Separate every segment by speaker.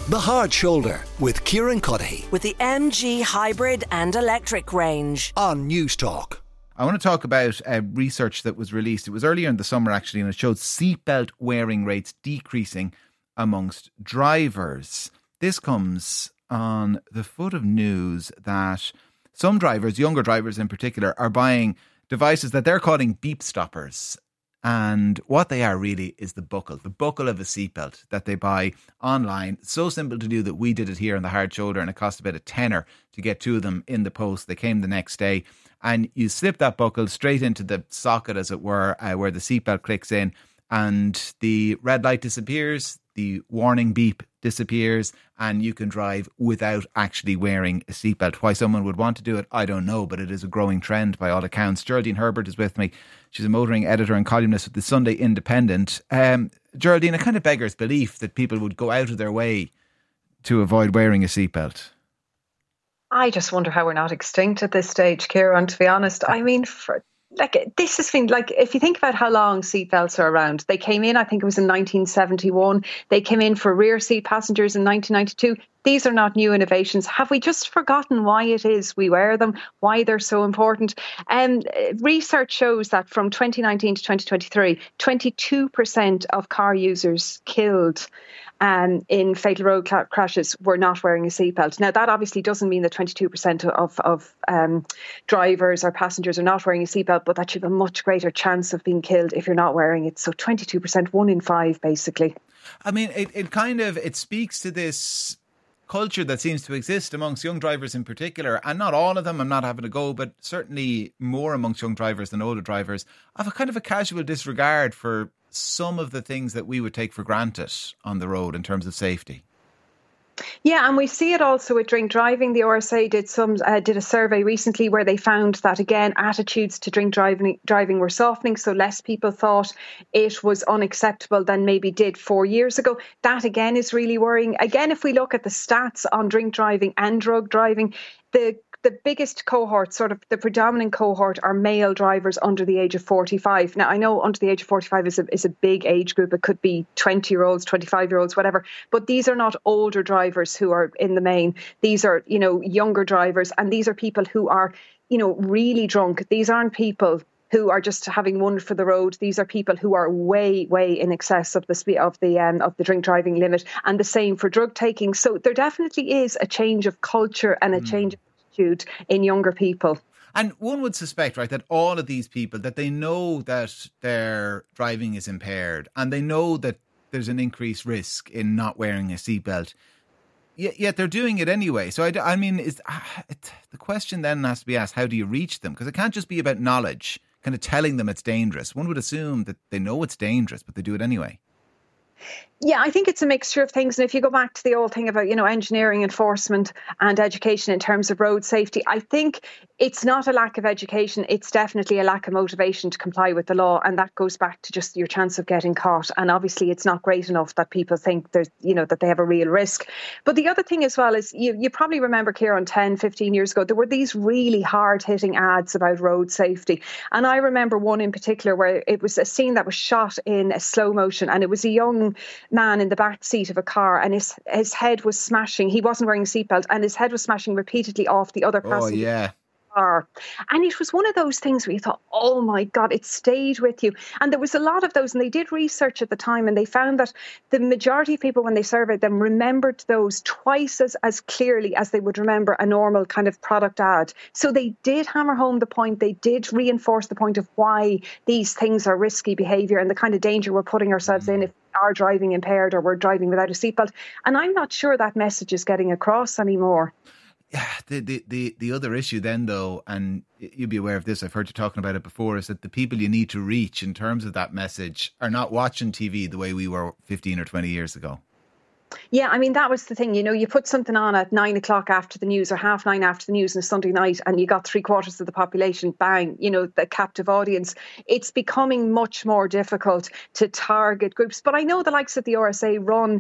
Speaker 1: The Hard Shoulder with Kieran Cuddihy
Speaker 2: with the MG hybrid and electric range
Speaker 1: on News Talk.
Speaker 3: I want to talk about research that was released. It was earlier in the summer, actually, and it showed seatbelt wearing rates decreasing amongst drivers. This comes on the foot of news that some drivers, younger drivers in particular, are buying devices that they're calling beep stoppers. And what they are really is the buckle of a seatbelt that they buy online. It's so simple to do that we did it here on the Hard Shoulder, and it cost about £10 to get two of them in the post. They came the next day, and you slip that buckle straight into the socket, as it were, where the seatbelt clicks in, and the red light disappears, the warning beep disappears, and you can drive without actually wearing a seatbelt. Why someone would want to do it, I don't know, but it is a growing trend by all accounts. Geraldine Herbert is with me. She's a motoring editor and columnist with the Sunday Independent. Geraldine, it kind of beggars belief that people would go out of their way to avoid wearing a seatbelt.
Speaker 4: I just wonder how we're not extinct at this stage, Kieran, to be honest. I mean, this has been if you think about how long seatbelts are around, they came in, I think it was in 1971. They came in for rear seat passengers in 1992. These are not new innovations. Have we just forgotten why it is we wear them, why they're so important? Research shows that from 2019 to 2023, 22% of car users killed in fatal road crashes were not wearing a seatbelt. Now, that obviously doesn't mean that 22% of drivers or passengers are not wearing a seatbelt, but that you have a much greater chance of being killed if you're not wearing it. So 22%, 1 in 5, basically.
Speaker 3: I mean, it speaks to this culture that seems to exist amongst young drivers in particular, and not all of them, I'm not having a go, but certainly more amongst young drivers than older drivers, of a kind of a casual disregard for some of the things that we would take for granted on the road in terms of safety.
Speaker 4: Yeah, and we see it also with drink driving. The RSA did a survey recently where they found that, again, attitudes to drink driving were softening, so less people thought it was unacceptable than maybe did 4 years ago. That, again, is really worrying. Again, if we look at the stats on drink driving and drug driving, the biggest cohort, sort of the predominant cohort, are male drivers under the age of 45. Now, I know under the age of 45 is a big age group. It could be 20-year-olds, 25-year-olds, whatever. But these are not older drivers who are in the main. These are, younger drivers. And these are people who are, really drunk. These aren't people who are just having one for the road. These are people who are way, way in excess of the speed of the drink driving limit. And the same for drug taking. So there definitely is a change of culture and a change of in younger people.
Speaker 3: And one would suspect, right, that all of these people, that they know that their driving is impaired and they know that there's an increased risk in not wearing a seatbelt, yet they're doing it anyway. So the question then has to be asked, how do you reach them? Because it can't just be about knowledge, kind of telling them it's dangerous. One would assume that they know it's dangerous, but they do it anyway.
Speaker 4: Yeah, I think it's a mixture of things. And if you go back to the old thing about, engineering, enforcement and education in terms of road safety, I think it's not a lack of education. It's definitely a lack of motivation to comply with the law. And that goes back to just your chance of getting caught. And obviously, it's not great enough that people think there's, that they have a real risk. But the other thing as well is you probably remember, Kieran, 10, 15 years ago, there were these really hard hitting ads about road safety. And I remember one in particular where it was a scene that was shot in a slow motion, and it was a young man in the back seat of a car, and his head was smashing. He wasn't wearing a seatbelt, and his head was smashing repeatedly off the other passenger.
Speaker 3: Oh, yeah.
Speaker 4: Car. And it was one of those things where you thought, oh my God, it stayed with you. And there was a lot of those, and they did research at the time, and they found that the majority of people, when they surveyed them, remembered those twice as clearly as they would remember a normal kind of product ad. So they did hammer home the point. They did reinforce the point of why these things are risky behaviour and the kind of danger we're putting ourselves in if we are driving impaired or we're driving without a seatbelt. And I'm not sure that message is getting across anymore.
Speaker 3: Yeah, the other issue then, though, and you'll be aware of this, I've heard you talking about it before, is that the people you need to reach in terms of that message are not watching TV the way we were 15 or 20 years ago.
Speaker 4: Yeah, I mean, that was the thing. You know, you put something on at 9 o'clock after the news or 9:30 after the news on a Sunday night, and you got 3/4 of the population, bang, you know, the captive audience. It's becoming much more difficult to target groups. But I know the likes of the RSA run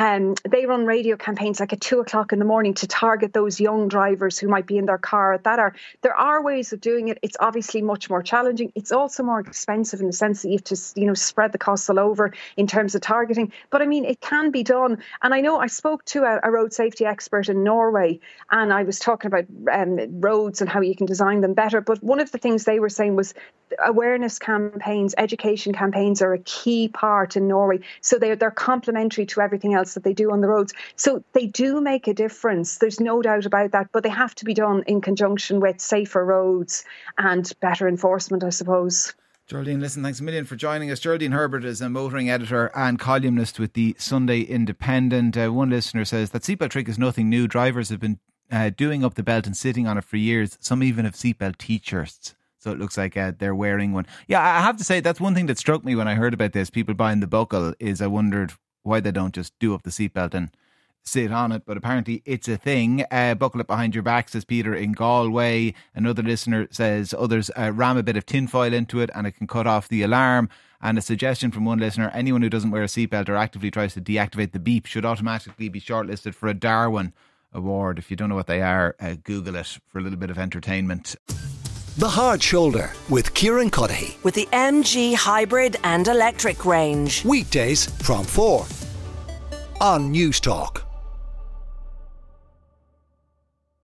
Speaker 4: radio campaigns like at 2 o'clock in the morning to target those young drivers who might be in their car. There are ways of doing it. It's obviously much more challenging. It's also more expensive in the sense that you have to, you know, spread the costs all over in terms of targeting. But I mean, it can be done. And I know I spoke to a road safety expert in Norway, and I was talking about roads and how you can design them better. But one of the things they were saying was awareness campaigns, education campaigns are a key part in Norway. So they're complementary to everything else that they do on the roads. So they do make a difference. There's no doubt about that. But they have to be done in conjunction with safer roads and better enforcement, I suppose.
Speaker 3: Geraldine, listen, thanks a million for joining us. Geraldine Herbert is a motoring editor and columnist with the Sunday Independent. One listener says that seatbelt trick is nothing new. Drivers have been doing up the belt and sitting on it for years. Some even have seatbelt t-shirts. So it looks like they're wearing one. Yeah, I have to say that's one thing that struck me when I heard about this. People buying the buckle is I wondered why they don't just do up the seatbelt and sit on it, but apparently it's a thing. Buckle it behind your back, says Peter in Galway. Another listener says others ram a bit of tinfoil into it and it can cut off the alarm. And a suggestion from one listener: anyone who doesn't wear a seatbelt or actively tries to deactivate the beep should automatically be shortlisted for a Darwin Award. If you don't know what they are, Google it for a little bit of entertainment.
Speaker 1: The Hard Shoulder with Kieran Cuddihy.
Speaker 2: With the MG hybrid and electric range.
Speaker 1: Weekdays from 4 on News Talk.